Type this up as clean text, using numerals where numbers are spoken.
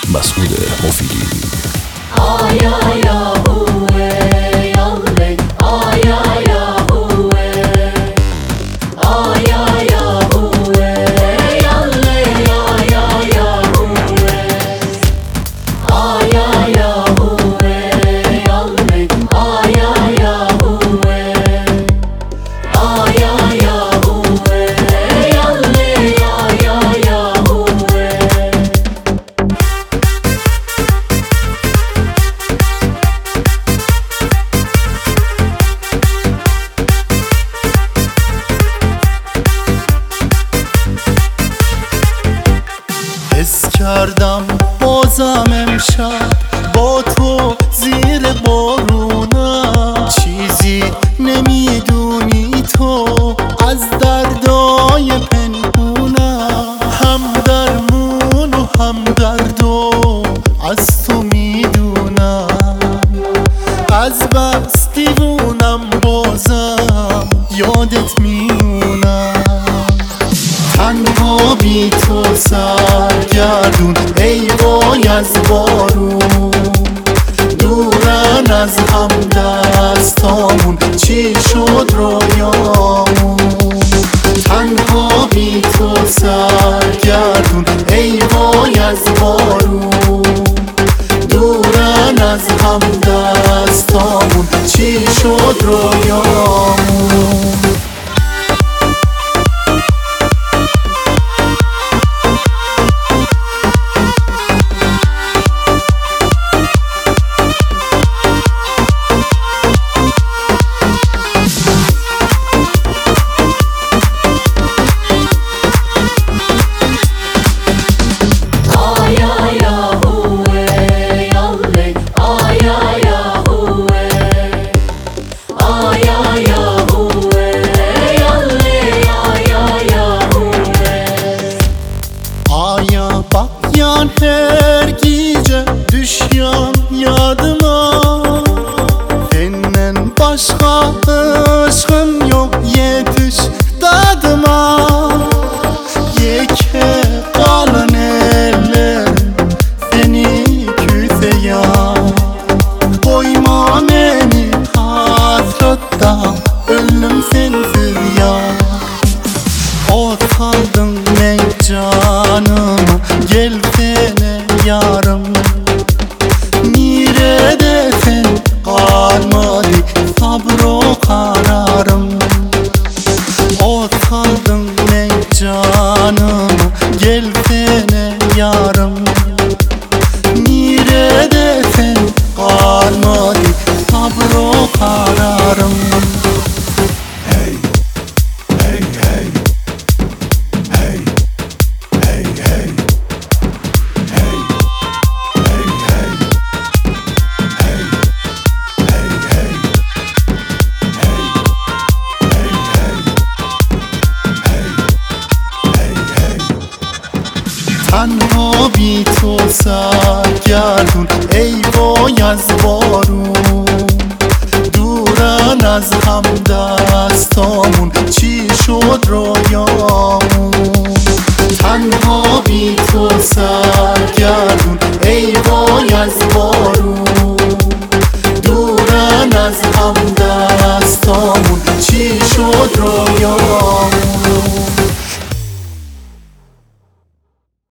مسعود مفیدی. آیا یاهوه یاله آیا یاهوه آیا یاهوه یاله آیا یاهوه آیا یاهوه یاله آیا یاهوه آیا یاهوه یاله آیا یاهوه. حس کردم بازم امشب با تو زیر بارونم، چیزی نمیدونی تو از دردای پنهونم، هم درمون و هم دردو از تو میدونم، از بس دیوونم بازم یادت میمونم، تنها بی تو سرگردون ای وای از بارون، دورن از هم دستامون چی شد رویامون، تنها بی تو سرگردون ای وای از بارون، دورن از هم دستامون چی شد رویامون. Bakyan her gece düşyan yadıma, senin başka aşkın yok yetiş dadıma, yeke kalın ellerim seni küseye, koyma beni hasretten ölüm sensiz ya. Ot kaldın ey canıma, gelsene yarım, neredesin kalmadı sabro kararım. Ot kaldın ey canıma, gelsene yarım, neredesin kalmadı sabro kararım. تنها بی تو سرگردون ای وای از بارون، دورن از هم دستامون چی شد رویا.